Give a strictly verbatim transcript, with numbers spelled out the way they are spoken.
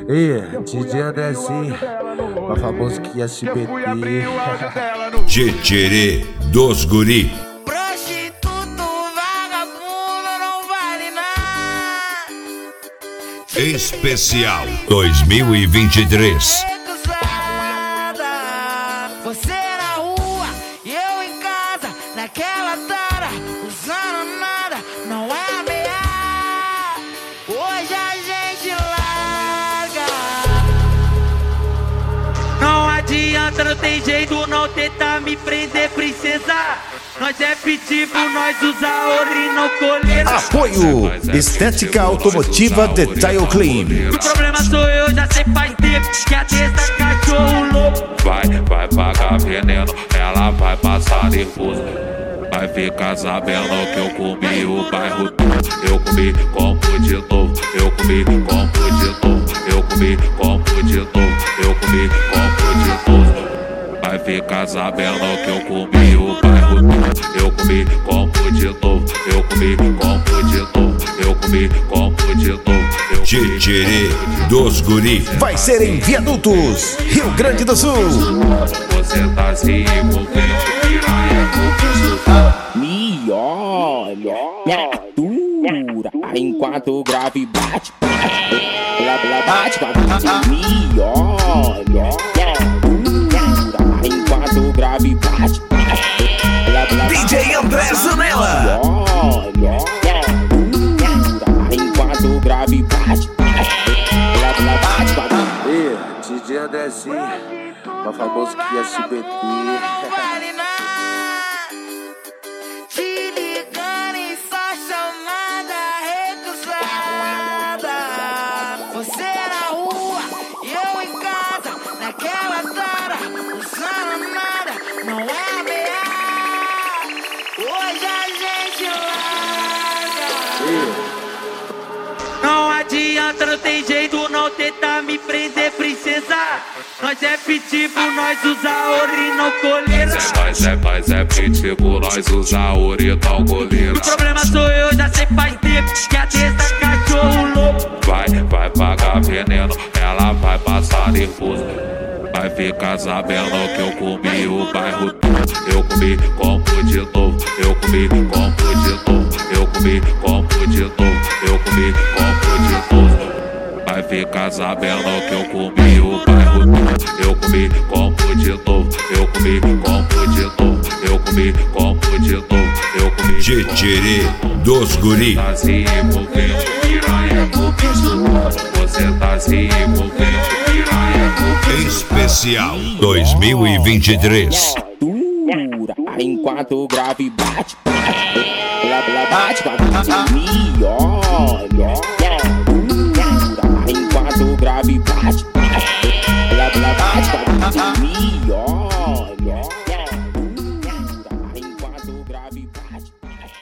Ei, D J Andrezinho, o famoso que S B T. Tchê dos guri. Prostituto, vagabundo, não vale nada. Especial dois mil e vinte e três. Você na rua e eu em casa, naquela tara, usando nada, não é ameaça. Hoje a gente larga. Não adianta, não tem jeito, não tenta me prender, princesa. Nós é pitbull, nós usa ouro e não colheira. Apoio Estética Automotiva Detail Clean. O problema sou eu, já sei faz tempo que a dessa cachorro louco. Vai, vai pagar veneno, ela vai passar nervoso. Vai ficar sabendo que eu comi o bairro todo. Eu comi como de novo, eu comi como de novo, eu comi como de novo, eu comi como de novo. Vai ficar sabendo que eu comi o bairro todo. Eu comi como de novo, eu comi como de novo, eu comi como de novo. Tchê dos guri. Vai ser em Viadutos, Rio Grande do Sul. Você tá se envolvendo, piranha, com Me olha, me atura, enquanto o grave bate, blá blá bate, bate. Me olha, me atura, enquanto o grave bate, blá blá bate. D J André Zanella. Me olha, me atura, enquanto o grave bate, blá blá bate, bate. Ei, D J Andrezinho, o famoso que S B T. Te ligando em sua chamada recusada. Você na rua e eu em casa, naquela tara, usando nada, não é ameaça. Hoje a gente larga. Não adianta, não tem jeito, não tenta me prender, princesa. Nós é pitbull, nós usa ouro e não colheira. Nós é, nós é pitbull, nós usa ouro e não colheira. O problema sou eu, já sei faz tempo que a dessa cachorro louco. Vai, vai pagar veneno, ela vai passar nervoso. Vai ficar sabendo que eu comi o bairro todo. Eu comi como de novo, eu comi como de novo, eu comi como de novo, eu comi como de novo. Vai ficar sabendo que eu comi o bairro todo. Eu comi como de novo, eu comi como de novo, eu comi como de novo, eu comi. Tchê dos guri. Tá se envolvendo, piranha, com bicho. Você tá se envolvendo, piranha, com bicho. Especial dois mil e vinte e três. Dura, enquanto o grave bate, blá blá bate, bate. Me olha, dura, enquanto o grave bate, blá blá bate, bate.